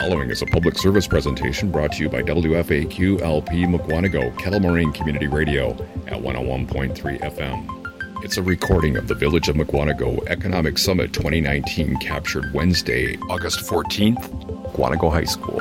following is a public service presentation brought to you by WFAQ LP Mukwonago, Kettle Moraine Community Radio at 101.3 FM. It's a recording of the Village of Mukwonago Economic Summit 2019 captured Wednesday, August 14th, Mukwonago High School.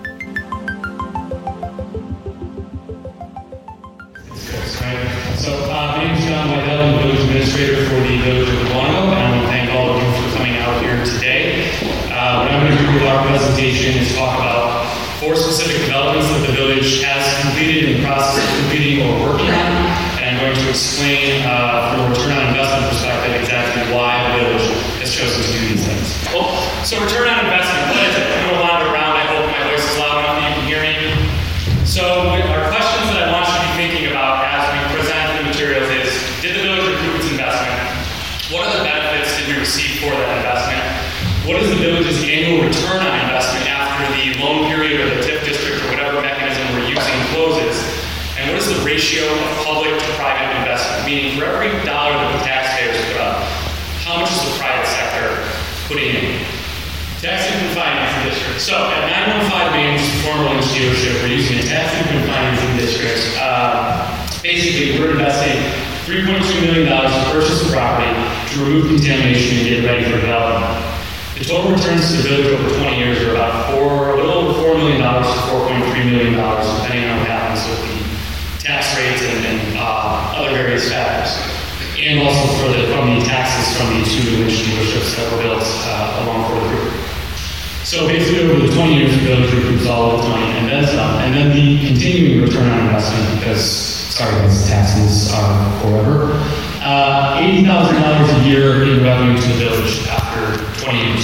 So, my name is John Whitehell. I'm the Village Administrator for the Village of Mukwonago, and I want to thank all of you for coming out here today. What I'm going to do with our presentation is talk about 4 specific developments that the Village has completed, in the process of completing, or working on, and I'm going to explain from a return on investment perspective exactly why the Village has chosen to do these things. Well, so return on investment, what is it? I'm going to wander around. I hope my voice is loud enough that you can hear me. So, our questions that I want you to be thinking about as we present the materials is, did the Village recoup its investment? What other benefits did we receive for that investment? What is the Village's annual return on investment after the loan period or the TIF district or whatever mechanism we're using closes? And what is the ratio of public to private investment? Meaning, for every dollar that the taxpayers put up, how much is the private sector putting in? Tax income financing district. So, at 915 Main, which is the former Lynch dealership, we're using a tax income financing district. Basically, we're investing $3.2 million to purchase a property to remove contamination and get it ready for development. The total returns to the Village over 20 years are about a little over $4 million to $4.3 million, depending on what happens with the tax rates and other various factors. And also from the taxes from the 2 Lynch dealerships that were built along for the group. So basically, over the 20 years, the Village recoups all of the money and then some. And then the continuing return on investment, because, sorry guys, taxes are forever. $80,000 a year in revenue to the Village after 20 years.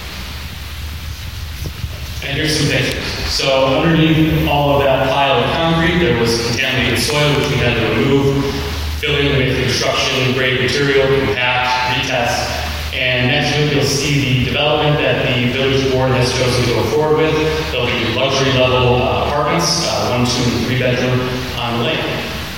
And here's some pictures. So underneath all of that pile of concrete, there was contaminated soil, which we had to remove, fill in with construction grade material, compact, retest. And next week you'll see the development that the Village Board has chosen to go forward with. There'll be luxury level apartments, 1, 2, and 3 bedroom on the lake.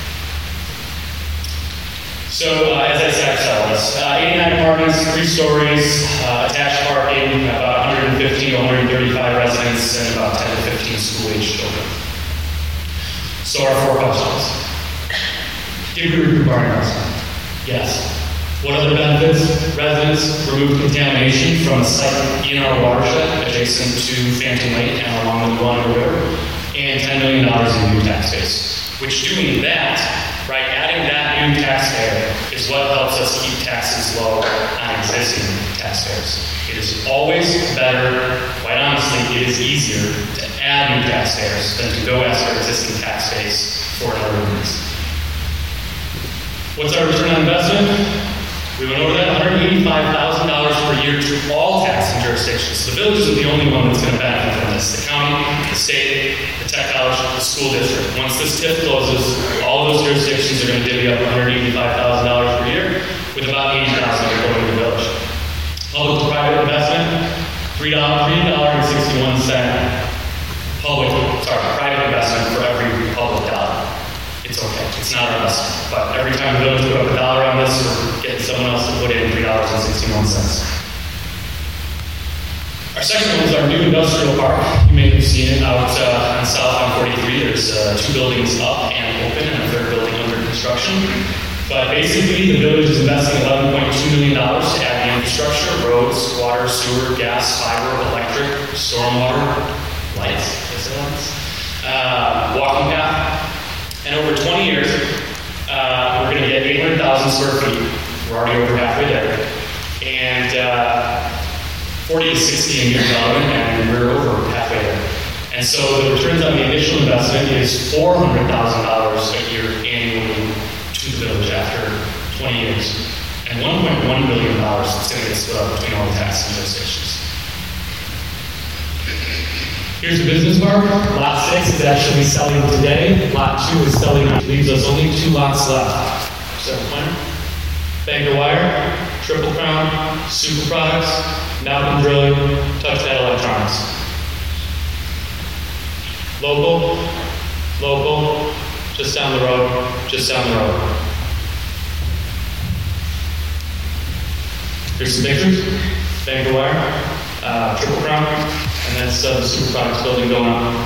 So, as I said, 89 apartments, 3 stories, attached parking, about 115 to 135 residents, and about 10 to 15 school-age children. So, our 4 questions. Did we recoup our investment? Yes. What other benefits? Residents remove contamination from a site in our watershed adjacent to Phantom Lake and along the Mukwonago River, and $10 million in new tax base. Which, doing that, right, adding that new taxpayer is what helps us keep taxes low on existing taxpayers. It is always better, quite honestly, it is easier to add new taxpayers than to go after existing tax base for another reason. What's our return on investment? We went over that, $185,000 per year to all taxing jurisdictions. The Village is the only one that's going to benefit from this. The county, the state, the tech college, the school district. Once this TIF closes, all of those jurisdictions are going to divvy up $185,000 per year, with about $80,000 going to the Village. Public to private investment, $3.61 private investment for every public dollar. It's okay. It's not our investment. But every time the Village put up $1 on this, we're getting someone else to put in $3.61. Our second one is our new industrial park. You may have seen it out on South on 43. There's 2 buildings up and open, and a 3rd building under construction. But basically, the Village is investing $11.2 million to add the infrastructure: roads, water, sewer, gas, fiber, electric, stormwater, lights, walking path. And over 20 years, we're going to get 800,000 square feet. We're already over halfway there. And 40 to 60 in year development, and we're over halfway there. And so the returns on the initial investment is $400,000 a year annually to the Village after 20 years. And $1.1 billion that's going to get split up between all the taxing jurisdictions. Here's the business park. Lot 6 is actually selling today. Lot 2 is selling. Leaves us only 2 lots left. Several planner. Bangor Wire, Triple Crown, Super Products, Mountain Drilling, Touchpad Electronics. Local, just down the road. Here's some pictures. Bangor Wire, Triple Crown, and and that's the Superproducts building going on.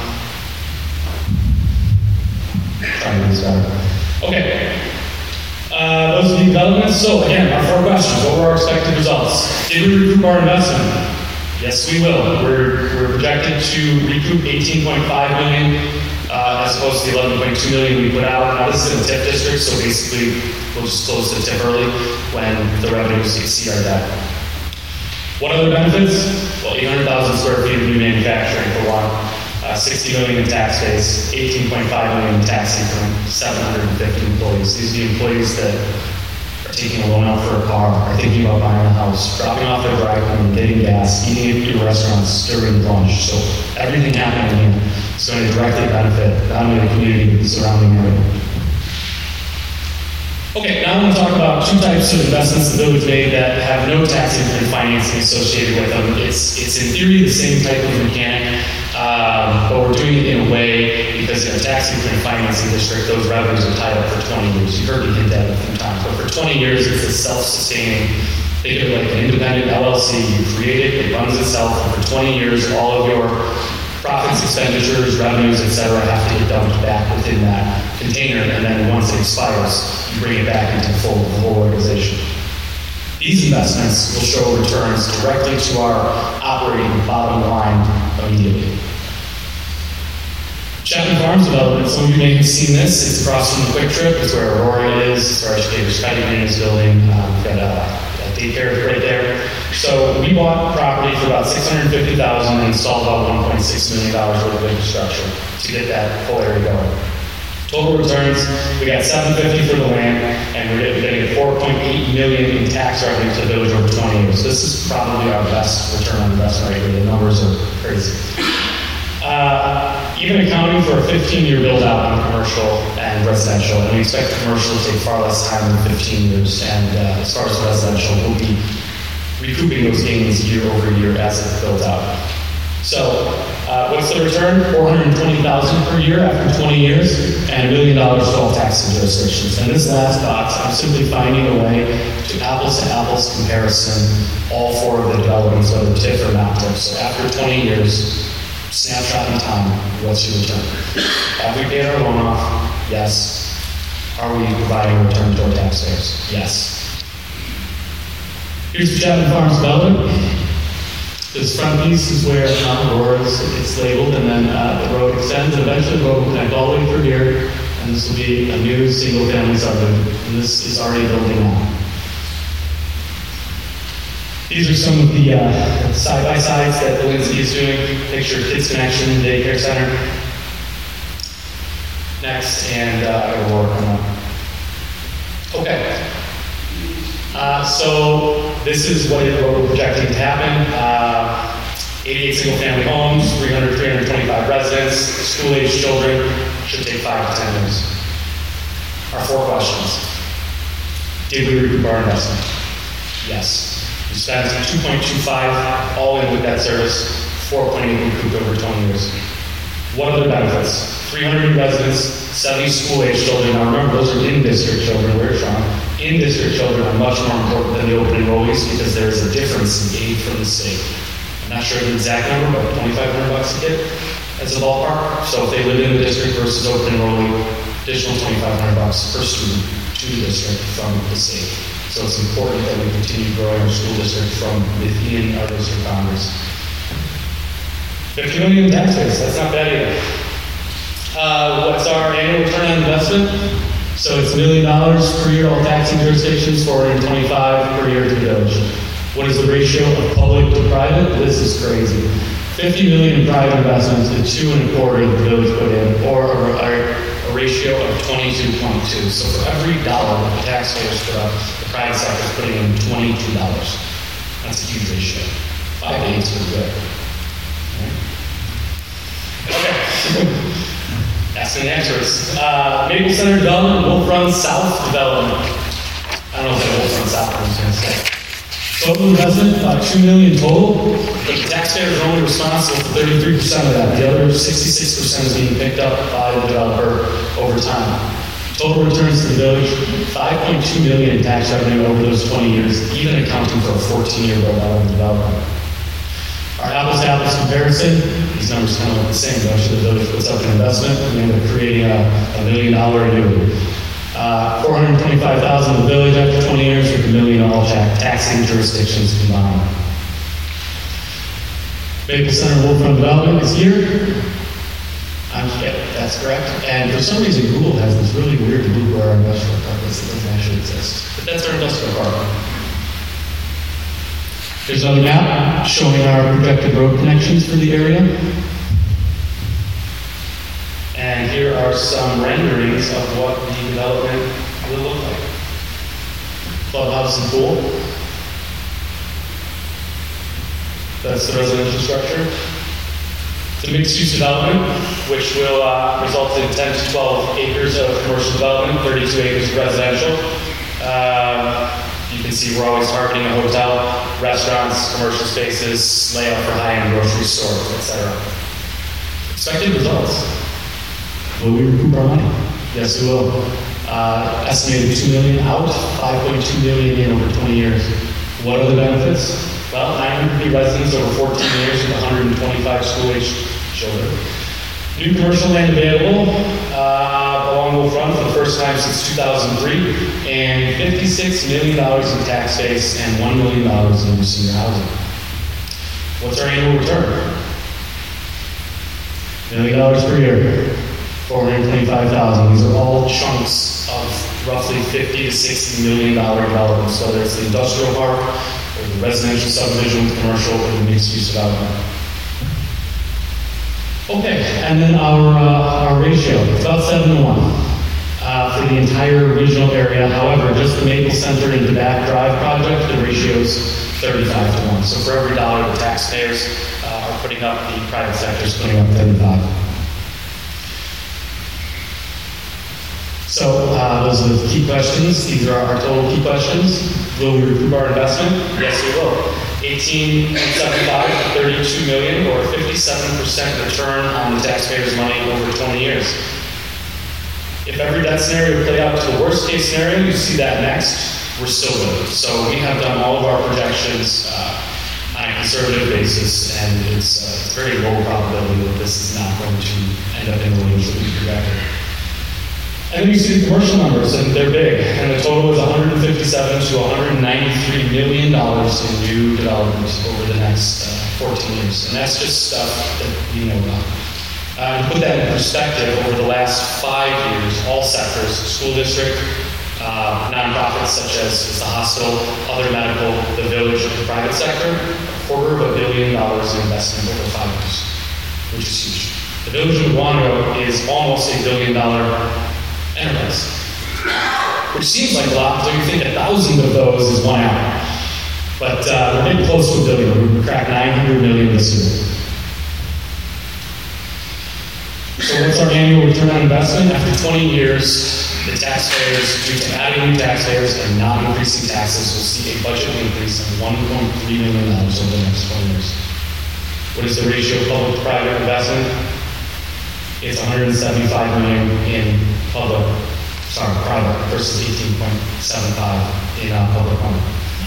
Trying to get started. Okay. Those are the developments. So again, our 4 questions. What were our expected results? Did we recoup our investment? Yes, we will. We're projected to recoup $18.5 million as opposed to the $11.2 million we put out. Now this is in the TIF district, so basically we'll just close the TIF early when the revenues exceed our debt. What other benefits? Well, 800,000 square feet of new manufacturing for one, 60 million in tax base, 18.5 million in tax increment, 750 employees. These are the employees that are taking a loan out for a car, are thinking about buying a house, dropping off their driveway, getting gas, eating at your restaurants during lunch. So everything happening here is going to directly benefit not only the community but the surrounding area. Okay, now I want to talk about 2 types of investments the village made that have no tax increment financing associated with them. It's in theory the same type of mechanic, but we're doing it in a way because in a tax increment financing district, those revenues are tied up for 20 years. You've heard me hint at it a few times, but for 20 years, it's a self-sustaining. Think of it like an independent LLC. You create it, it runs itself, and for 20 years, all of your profits, expenditures, revenues, etc., have to get dumped back within that container, and then once it expires, you bring it back into the whole organization. These investments will show returns directly to our operating bottom line immediately. Chapman Farms development, some of you may have seen this. It's across from the Quick Trip. It's where Aurora is. It's where Educators Credit Union is building. We've got a daycare right there. So we bought property for about $650,000 and installed about $1.6 million worth of infrastructure to get that whole area going. Total returns, we got $750,000 for the land, and we're getting $4.8 million in tax revenue to the village over 20 years. This is probably our best return on investment right here. The numbers are crazy. Even accounting for a 15-year build-out on commercial and residential, and we expect the commercial to take far less time than 15 years, and as far as residential, we'll be recouping those gains year over year as it builds out. So, what's the return? $420,000 per year after 20 years, and $1 million to all taxing jurisdictions. And this last box, I'm simply finding a way to apples comparison all 4 of the developments, whether TIF or not TIF. So after 20 years, snapshot in time, what's your return? Have we paid our loan off? Yes. Are we providing a return to our taxpayers? Yes. Here's the Chapman Farms development. This front piece is where Aurora is labeled, and then the road extends, and eventually the road will connect all the way through here, and this will be a new single-family subdivision, and this is already building now. These are some of the side-by-sides that Lindsay is doing. Picture Kids Connection Daycare Center. Next, and Aurora coming up. Okay. So this is what we're projecting to happen. 88 single-family homes, 325 residents, school-age children, should take 5 to 10 years. Our 4 questions. Did we recoup our investment? Yes. We spent 2.25 all in with that service, 4.8 recouped over 20 years. What other benefits? 300 residents, 70 school-age children. Now remember, those are in-district children. Where from? In-district children are much more important than the open enrollees because there is a difference in aid from the state. I'm not sure the exact number, but $2,500 a kid as a ballpark. So if they live in the district versus open enrollee, additional $2,500 per student to the district from the state. So it's important that we continue growing our school district from within our district boundaries. 50 million in tax base, that's not bad either. What's our annual return on investment? So it's $1 million per year, all taxing jurisdictions, $425 per year to the village. What is the ratio of public to private? This is crazy. 50 million in private investments and 2.25 the village put in, or a ratio of 22.2. So for every dollar that the taxpayers put up, the private sector is putting in $22. That's a huge ratio. 5 to 8 is pretty good. Okay. Asking the experts. Maple Center development, Wolf Run South development. I don't know if that Wolf Run South, I'm just going to say. Total investment, about $2 million total, but the taxpayer is only responsible for 33% of that. The other 66% is being picked up by the developer over time. Total returns to the village, $5.2 million in tax revenue over those 20 years, even accounting for a 14-year build-out of the development. All Our apples-to-apples comparison, these numbers kind of look the same, but actually the village puts up an investment, we end up creating a $1 million annuity. $425,000 the village after 20 years with $1 million all taxing jurisdictions combined. Maple Center Wolfront Development is here. That's correct. And for some reason, Google has this really weird loop where our industrial park is that doesn't actually exist. But that's our industrial park. There's another map showing our projected road connections for the area. And here are some renderings of what the development will look like. Clubhouse and pool. That's the residential structure. It's a mixed-use development, which will result in 10 to 12 acres of commercial development, 32 acres of residential. You can see we're always targeting a hotel, restaurants, commercial spaces, layout for high-end grocery stores, etc. Expected results. Will we recoup our money? Yes, we will. Estimated $2 million out, $5.2 million in over 20 years. What are the benefits? Well, 900 residents over 14 years with 125 school-aged children. New commercial land available along Wolfront for the first time since 2003, and $56 million in tax base and $1 million in new senior housing. What's our annual return? $1 million per year, $425,000. These are all chunks of roughly $50 to $60 million developments, whether it's the industrial park, or the residential subdivision with commercial, or the mixed-use development. Okay, and then our ratio, it's about 7 to 1 for the entire regional area. However, just the Maple Center and the Back Drive project, the ratio is 35 to 1. So for every dollar the taxpayers are putting up, the private sector is putting up 35. So those are the key questions. These are our total key questions. Will we recoup our investment? Yes, we will. 18.75 to 32 million, or 57% return on the taxpayers' money over 20 years. If every debt scenario played out to the worst case scenario, you see that next, we're still good. So we have done all of our projections on a conservative basis, and it's very low probability that this is not going to end up in the range that we projected. And then you see the commercial numbers, and they're big. And the total is $157 to $193 million in new development over the next 14 years. And that's just stuff that you know about. To put that in perspective, over the last 5 years, all sectors, school district, nonprofits such as the hospital, other medical, the village, the private sector, $250 million in investment over 5 years, which is huge. The village of Mukwonago is almost $1 billion enterprise, which seems like a lot until you think 1,000 of those is 1 hour. But we're getting close to $1 billion. We cracked $900 million this year. So what's our annual return on investment? After 20 years, the taxpayers, due to adding new taxpayers and not increasing taxes, will see a budget increase of $1.3 million over the next 20 years. What is the ratio of public-private investment? It's $175 million in private versus 18.75 in public money.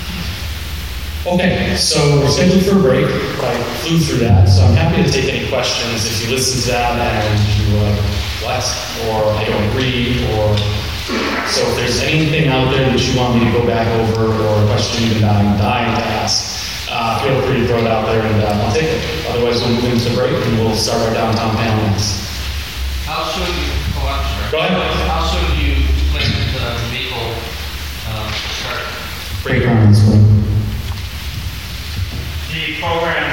Okay, so we're scheduled for a break. I flew through that, so I'm happy to take any questions if you listen to that and you're like, what? Or I don't agree, or so if there's anything out there that you want me to go back over or a question you've been dying to ask, feel free to throw it out there and I'll take it. Otherwise, we'll move into the break and we'll start our downtown panel next. How soon do you, Go ahead. How soon do you plan the Maple start? Break ground. The program